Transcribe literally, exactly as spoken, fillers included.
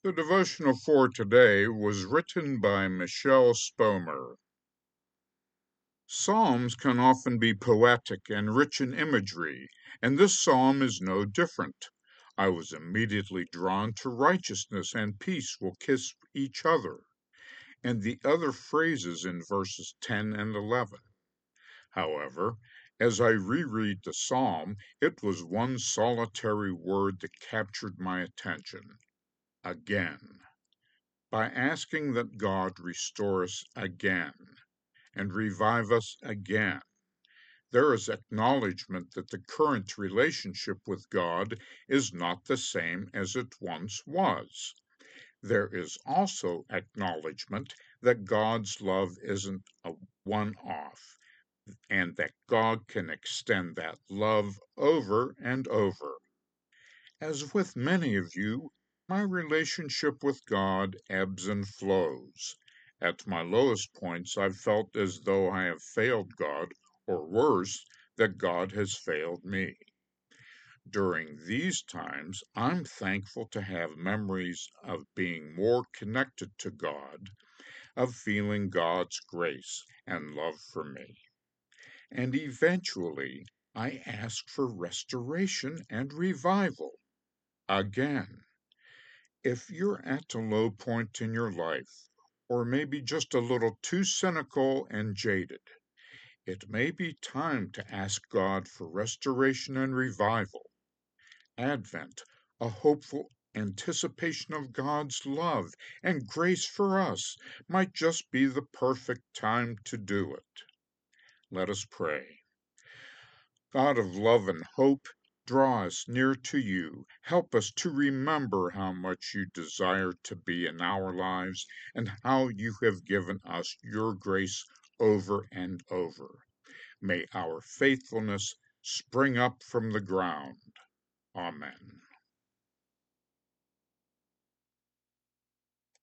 The devotional for today was written by Michelle Spomer. Psalms can often be poetic and rich in imagery, and this psalm is no different. I was immediately drawn to righteousness and peace will kiss each other, and the other phrases in verses ten and eleven. However, as I reread the psalm, it was one solitary word that captured my attention: again. By asking that God restore us again and revive us again, there is acknowledgement that the current relationship with God is not the same as it once was. There is also acknowledgement that God's love isn't a one-off, and that God can extend that love over and over. As with many of you, my relationship with God ebbs and flows. At my lowest points, I've felt as though I have failed God, or worse, that God has failed me. During these times, I'm thankful to have memories of being more connected to God, of feeling God's grace and love for me. And eventually, I ask for restoration and revival again. If you're at a low point in your life, or maybe just a little too cynical and jaded, it may be time to ask God for restoration and revival. Advent, a hopeful anticipation of God's love and grace for us, might just be the perfect time to do it. Let us pray. God of love and hope, draw us near to you. Help us to remember how much you desire to be in our lives and how you have given us your grace over and over. May our faithfulness spring up from the ground. Amen.